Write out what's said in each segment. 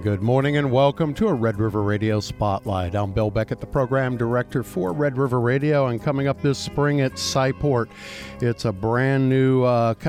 Good morning and welcome to a Red River Radio Spotlight. I'm Bill Beckett, the program director for Red River Radio, and coming up this spring at Sci-Port, it's a brand new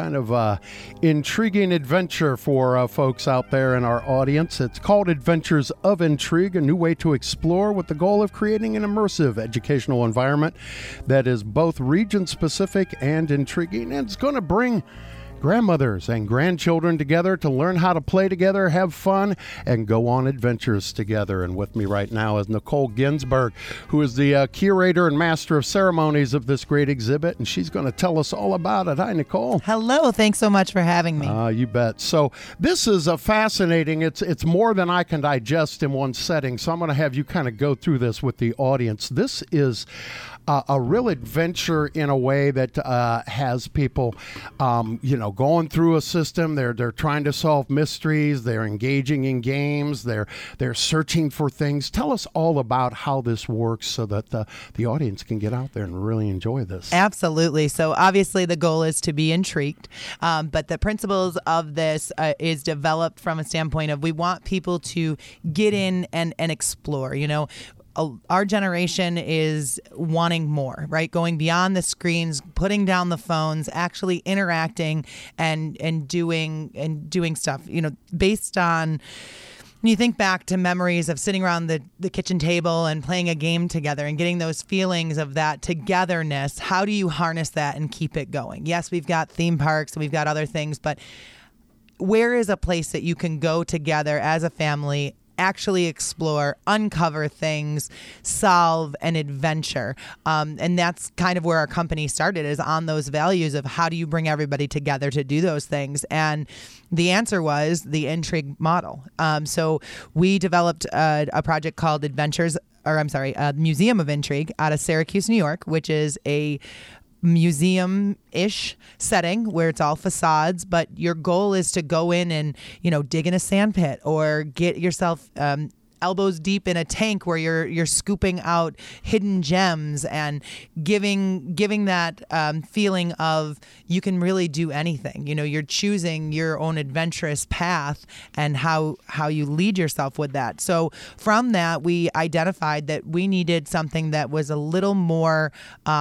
intriguing adventure for folks out there in our audience. It's called Adventures of Intrigue, a new way to explore with the goal of creating an immersive educational environment that is both region-specific and intriguing, and it's going to bring grandmothers and grandchildren together to learn how to play together, have fun, and go on adventures together. And with me right now is Nicole Ginsberg, who is the curator and master of ceremonies of this great exhibit, and she's going to tell us all about it. Hi, Nicole. Hello. Thanks so much for having me. You bet. So this is a fascinating, it's more than I can digest in one setting, so I'm going to have you kind of go through this with the audience. This is a real adventure in a way that has people, going through a system. They're trying to solve mysteries. They're engaging in games. They're searching for things. Tell us all about how this works so that the audience can get out there and really enjoy this. Absolutely. So obviously the goal is to be intrigued, but the principles of this is developed from a standpoint of we want people to get in and explore. Our generation is wanting more, right? Going beyond the screens, putting down the phones, actually interacting and doing stuff, based on, when you think back to memories of sitting around the kitchen table and playing a game together and getting those feelings of that togetherness, how do you harness that and keep it going? Yes, we've got theme parks and we've got other things, but where is a place that you can go together as a family, actually explore, uncover things, solve, and adventure? And that's kind of where our company started, is on those values of how do you bring everybody together to do those things? And the answer was the Intrigue model. So we developed a project called Museum of Intrigue out of Syracuse, New York, which is a museum-ish setting where it's all facades, but your goal is to go in and, dig in a sand pit or get yourself elbows deep in a tank where you're scooping out hidden gems and giving that feeling of you can really do anything. You're choosing your own adventurous path and how you lead yourself with that. So from that, we identified that we needed something that was a little more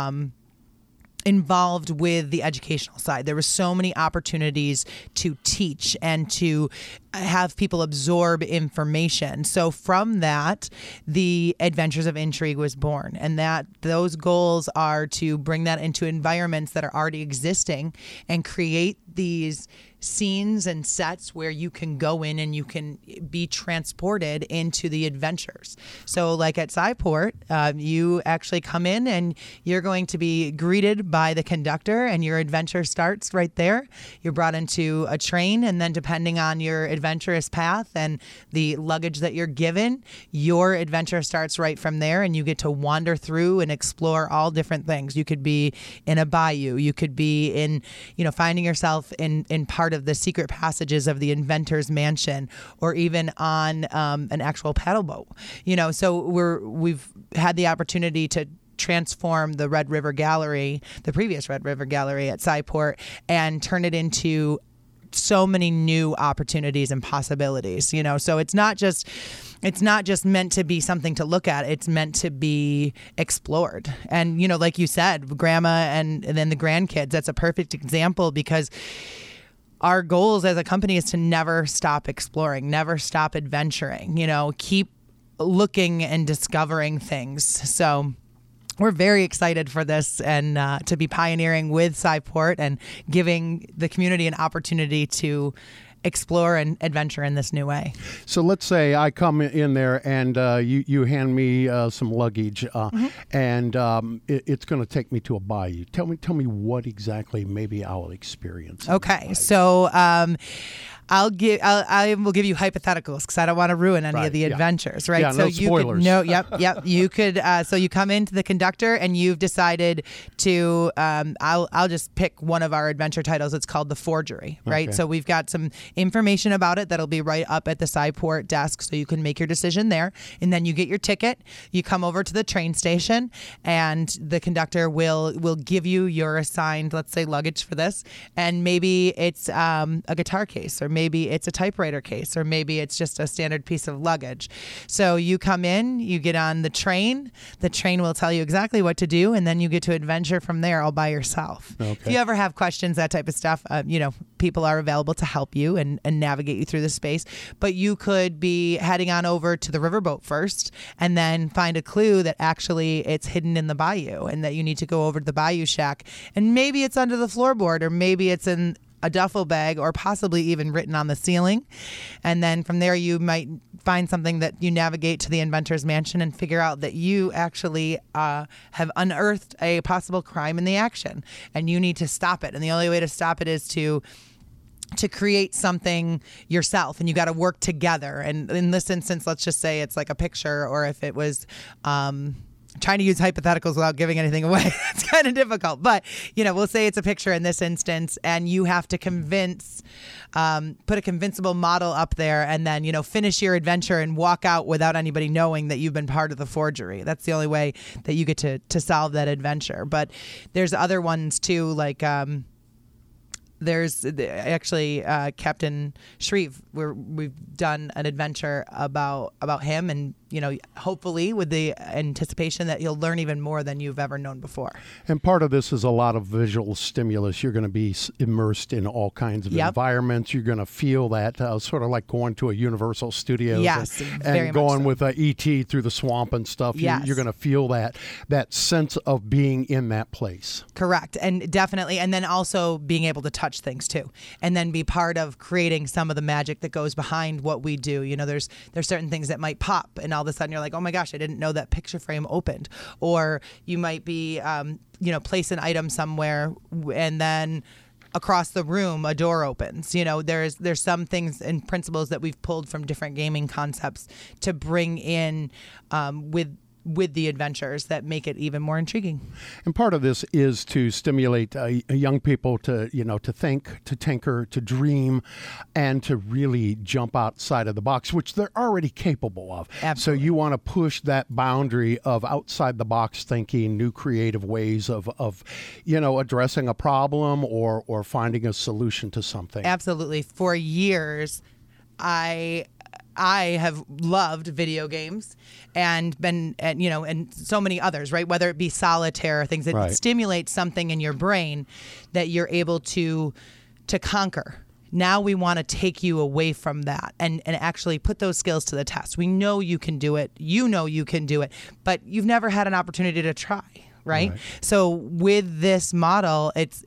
involved with the educational side. There were so many opportunities to teach and to have people absorb information. So from that, the Adventures of Intrigue was born, and that those goals are to bring that into environments that are already existing and create these scenes and sets where you can go in and you can be transported into the adventures. So like at Sci-Port, you actually come in and you're going to be greeted by the conductor and your adventure starts right there. You're brought into a train, and then depending on your adventurous path and the luggage that you're given, your adventure starts right from there, and you get to wander through and explore all different things. You could be in a bayou. You could be in, finding yourself in part of the secret passages of the inventor's mansion, or even on an actual paddle boat. So we've had the opportunity to transform the Red River Gallery, the previous Red River Gallery at Sci-Port, and turn it into so many new opportunities and possibilities. So it's not just meant to be something to look at. It's meant to be explored. And, like you said, grandma and then the grandkids, that's a perfect example, because our goals as a company is to never stop exploring, never stop adventuring, keep looking and discovering things. So we're very excited for this and to be pioneering with Sci-Port and giving the community an opportunity to explore and adventure in this new way. So let's say I come in there and you hand me some luggage, and it's going to take me to a bayou. Tell me what exactly maybe I'll experience. Okay, so I will give you hypotheticals because I don't want to ruin any of the adventures, right? Yeah, so no spoilers. You could. So you come into the conductor and you've decided to. I'll just pick one of our adventure titles. It's called The Forgery, right? Okay. So we've got some information about it that'll be right up at the Sci-Port desk, so you can make your decision there. And then you get your ticket. You come over to the train station, and the conductor will give you your assigned, let's say, luggage for this, and maybe it's a guitar case, or maybe maybe it's a typewriter case, or maybe it's just a standard piece of luggage. So you come in, you get on the train will tell you exactly what to do, and then you get to adventure from there all by yourself. Okay. If you ever have questions, that type of stuff, people are available to help you and navigate you through the space. But you could be heading on over to the riverboat first and then find a clue that actually it's hidden in the bayou and that you need to go over to the bayou shack. And maybe it's under the floorboard, or maybe it's in a duffel bag, or possibly even written on the ceiling. And then from there, you might find something that you navigate to the inventor's mansion and figure out that you actually have unearthed a possible crime in the action, and you need to stop it. And the only way to stop it is to create something yourself, and you got to work together. And in this instance, let's just say it's like a picture, or if it was trying to use hypotheticals without giving anything away, it's kind of difficult. But, we'll say it's a picture in this instance, and you have to put a convincible model up there, and then, finish your adventure and walk out without anybody knowing that you've been part of the forgery. That's the only way that you get to solve that adventure. But there's other ones too, like there's actually Captain Shreve, where we've done an adventure about him, and hopefully with the anticipation that you'll learn even more than you've ever known before. And part of this is a lot of visual stimulus. You're going to be immersed in all kinds of environments. You're going to feel that, sort of like going to a Universal Studios, and going with E.T. through the swamp and stuff. Yes. You're going to feel that sense of being in that place. Correct. And definitely. And then also being able to touch things too, and then be part of creating some of the magic that goes behind what we do. There's certain things that might pop, and all of a sudden you're like, oh my gosh, I didn't know that picture frame opened. Or you might be, place an item somewhere, and then across the room a door opens. There's some things and principles that we've pulled from different gaming concepts to bring in with the adventures that make it even more intriguing. And part of this is to stimulate young people to think, to tinker, to dream, and to really jump outside of the box, which they're already capable of. Absolutely. So you want to push that boundary of outside the box thinking, new creative ways of addressing a problem or finding a solution to something. Absolutely. For years, I have loved video games and been, and so many others, right? Whether it be solitaire or things that stimulate something in your brain that you're able to conquer. Now we want to take you away from that and actually put those skills to the test. We know you can do it. You can do it, but you've never had an opportunity to try, right? So with this model,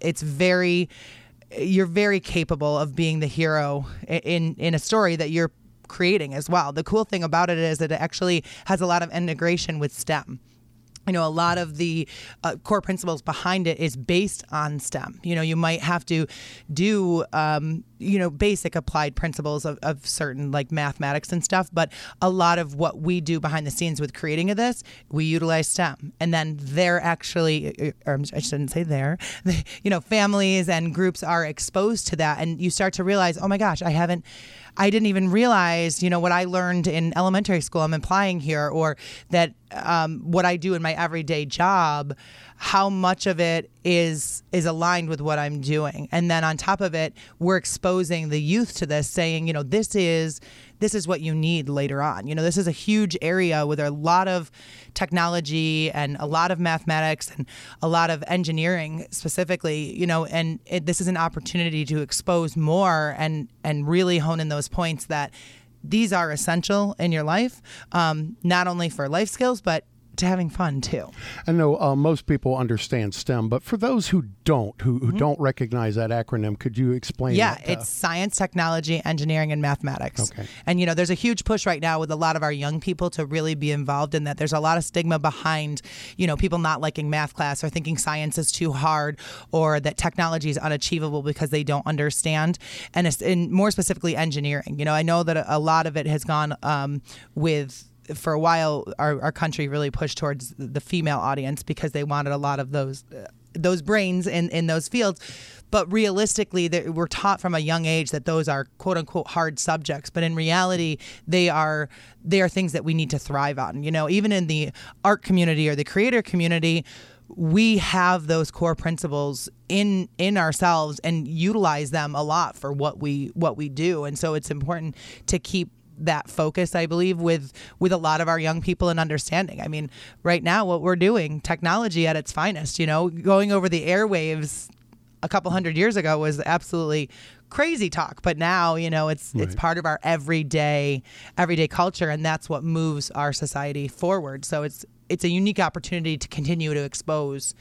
you're very capable of being the hero in a story that you're creating as well. The cool thing about it is that it actually has a lot of integration with STEM. A lot of the core principles behind it is based on STEM. You might have to do, basic applied principles of certain like mathematics and stuff. But a lot of what we do behind the scenes with creating of this, we utilize STEM. And then they're actually, or I shouldn't say they're, families and groups are exposed to that. And you start to realize, oh my gosh, I didn't even realize, what I learned in elementary school I'm applying here, or that what I do in my everyday job, how much of it is aligned with what I'm doing. And then on top of it, we're exposing the youth to this, saying, this is what you need later on. This is a huge area with a lot of technology and a lot of mathematics and a lot of engineering specifically, and this is an opportunity to expose more and really hone in those points that these are essential in your life, not only for life skills, but to having fun too. I know most people understand STEM, but for those who don't, who don't recognize that acronym, could you explain that? It's science, technology, engineering, and mathematics. Okay. And, there's a huge push right now with a lot of our young people to really be involved in that. There's a lot of stigma behind, people not liking math class or thinking science is too hard or that technology is unachievable because they don't understand. And it's more specifically engineering. I know that a lot of it has gone for a while, our country really pushed towards the female audience because they wanted a lot of those brains in those fields. But realistically, we're taught from a young age that those are quote unquote hard subjects. But in reality, they are things that we need to thrive on. Even in the art community or the creator community, we have those core principles in ourselves and utilize them a lot for what we do. And so it's important to keep that focus, I believe, with a lot of our young people and understanding. I mean, right now, what we're doing, technology at its finest, going over the airwaves a couple hundred years ago was absolutely crazy talk. But now, it's part of our everyday culture, and that's what moves our society forward. So it's a unique opportunity to continue to expose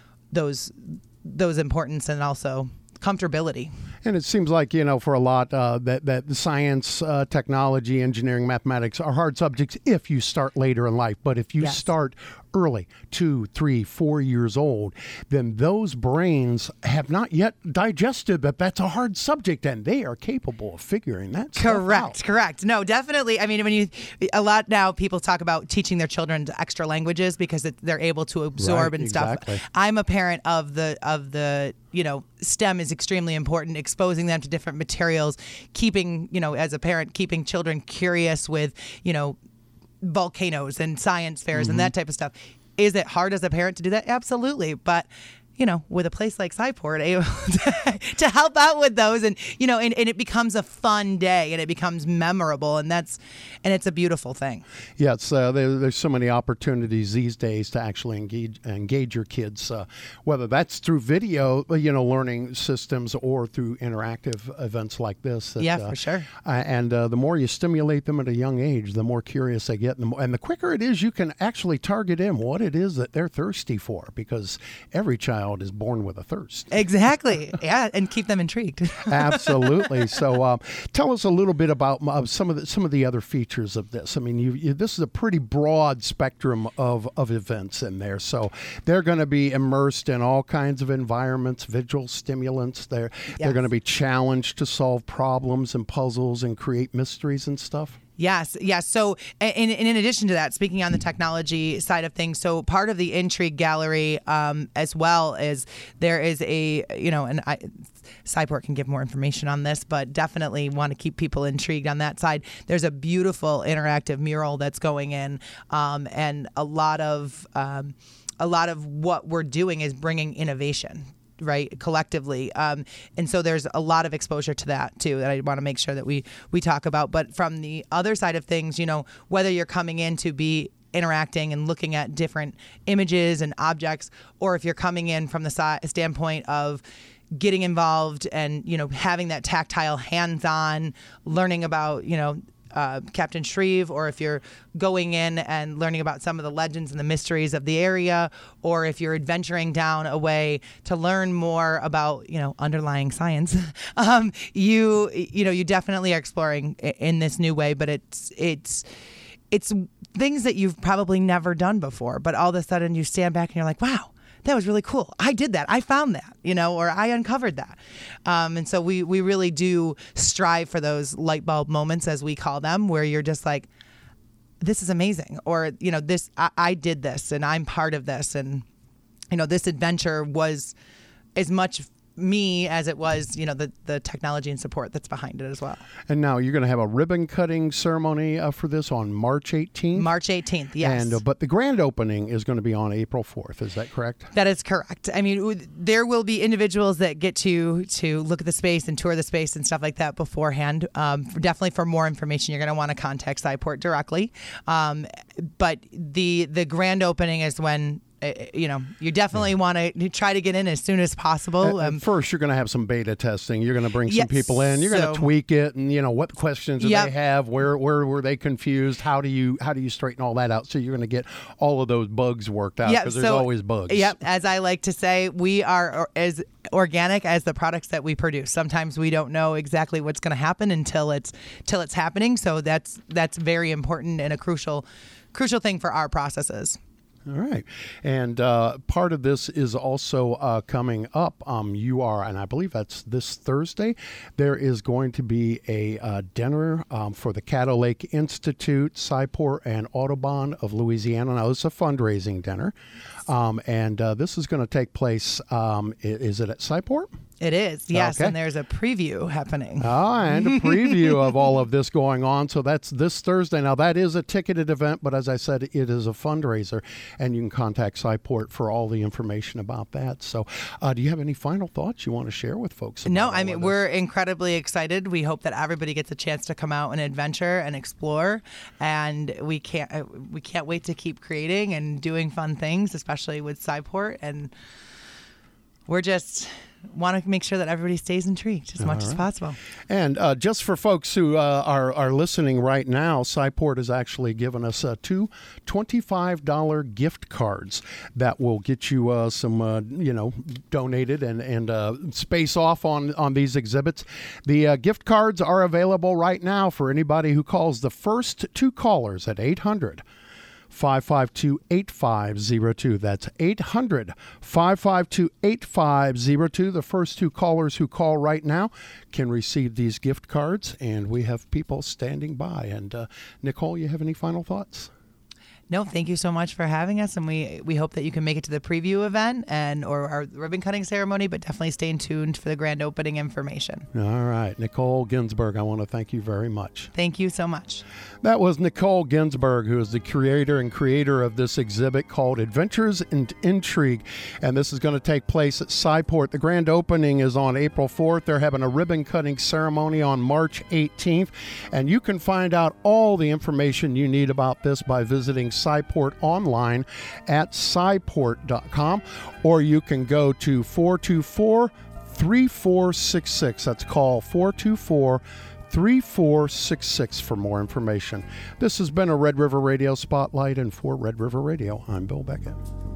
those importance and also comfortability. And it seems like, for a lot that science, technology, engineering, mathematics are hard subjects if you start later in life. But if you start early, 2, 3, 4 years old, then those brains have not yet digested that that's a hard subject, and they are capable of figuring that stuff out. Correct. No, definitely. I mean, a lot now people talk about teaching their children extra languages because they're able to absorb stuff. I'm a parent of the STEM is extremely important, exposing them to different materials, keeping, as a parent, keeping children curious with, volcanoes and science fairs and that type of stuff. Is it hard as a parent to do that? Absolutely. But with a place like SciPort able to help out with those, and and it becomes a fun day, and it becomes memorable, and it's a beautiful thing. Yes, there's so many opportunities these days to actually engage your kids, whether that's through video, learning systems, or through interactive events like this. For sure. And the more you stimulate them at a young age, the more curious they get, and the quicker it is you can actually target in what it is that they're thirsty for, because every child is born with a thirst. Exactly. Yeah, and keep them intrigued. Absolutely. So tell us a little bit about some of the other features of this. I mean, this is a pretty broad spectrum of events in there. So they're going to be immersed in all kinds of environments, visual stimulants. They're going to be challenged to solve problems and puzzles and create mysteries and stuff. Yes. So in addition to that, speaking on the technology side of things, so part of the Intrigue Gallery as well is there is SciPort can give more information on this, but definitely want to keep people intrigued on that side. There's a beautiful interactive mural that's going in, and a lot of what we're doing is bringing innovation, right, collectively. And so there's a lot of exposure to that too that I want to make sure that we talk about. But from the other side of things, whether you're coming in to be interacting and looking at different images and objects, or if you're coming in from the standpoint of getting involved and, having that tactile hands-on learning about, Captain Shreve, or if you're going in and learning about some of the legends and the mysteries of the area, or if you're adventuring down a way to learn more about, underlying science, you definitely are exploring in this new way. But it's things that you've probably never done before, but all of a sudden you stand back and you're like, wow, that was really cool. I did that. I found that, or I uncovered that. And so we really do strive for those light bulb moments, as we call them, where you're just like, this is amazing. Or, I did this and I'm part of this. And, this adventure was as much me as it was, the technology and support that's behind it as well. And now you're going to have a ribbon cutting ceremony for this on March 18th? March 18th, yes. And but the grand opening is going to be on April 4th. Is that correct? That is correct. I mean, there will be individuals that get to look at the space and tour the space and stuff like that beforehand. Definitely for more information, you're going to want to contact SciPort directly. But the grand opening is when you definitely want to try to get in as soon as possible. First, you're going to have some beta testing. You're going to bring some people in. You're going to tweak it, and what questions do they have? Where were they confused? How do you straighten all that out? So you're going to get all of those bugs worked out, because there's always bugs. Yep. As I like to say, we are as organic as the products that we produce. Sometimes we don't know exactly what's going to happen until it's happening. So that's very important and a crucial thing for our processes. All right. And part of this is also coming up. You are, and I believe that's this Thursday, there is going to be a dinner for the Caddo Lake Institute, SciPort, and Audubon of Louisiana. Now, it's a fundraising dinner. And this is going to take place, is it at SciPort? It is, yes, Okay. and there's a preview happening. And a preview of all of this going on. So that's this Thursday. Now, that is a ticketed event, but as I said, it is a fundraiser, and you can contact SciPort for all the information about that. So do you have any final thoughts you want to share with folks? No, I mean, we're incredibly excited. We hope that everybody gets a chance to come out and adventure and explore, and we can't wait to keep creating and doing fun things, especially with SciPort, and we're just want to make sure that everybody stays intrigued as much as possible. And just for folks who are listening right now, SciPort has actually given us two $25 gift cards that will get you some, donated and space off on these exhibits. The gift cards are available right now for anybody who calls the first two callers at 800-552-8502. That's 800-552-8502. The first two callers who call right now can receive these gift cards, and we have people standing by. And Nicole, you have any final thoughts? No, thank you so much for having us, and we hope that you can make it to the preview event or our ribbon cutting ceremony, but definitely stay tuned for the grand opening information. All right. Nicole Ginsburg, I want to thank you very much. Thank you so much. That was Nicole Ginsburg, who is the creator of this exhibit called Adventures in Intrigue, and this is going to take place at SciPort. The grand opening is on April 4th. They're having a ribbon cutting ceremony on March 18th, and you can find out all the information you need about this by visiting SciPort online at sciport.com, or you can go to 424-3466. That's call 424-3466 for more information. This has been a Red River Radio Spotlight, and for Red River Radio, I'm Bill Beckett.